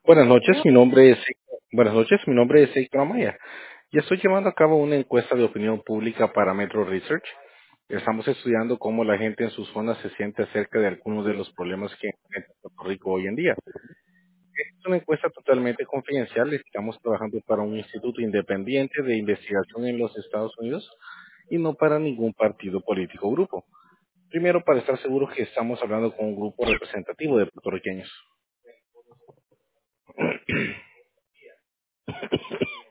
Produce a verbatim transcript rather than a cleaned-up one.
Buenas noches, mi nombre es Buenas noches, mi nombre es Héctor Amaya y estoy llevando a cabo una encuesta de opinión pública para Metro Research. Estamos estudiando cómo la gente en sus zonas se siente acerca de algunos de los problemas que enfrenta Puerto Rico hoy en día. Es una encuesta totalmente confidencial. Estamos trabajando para un instituto independiente de investigación en los Estados Unidos y no para ningún partido político o grupo. Primero, para estar seguros que estamos hablando con un grupo representativo de puertorriqueños.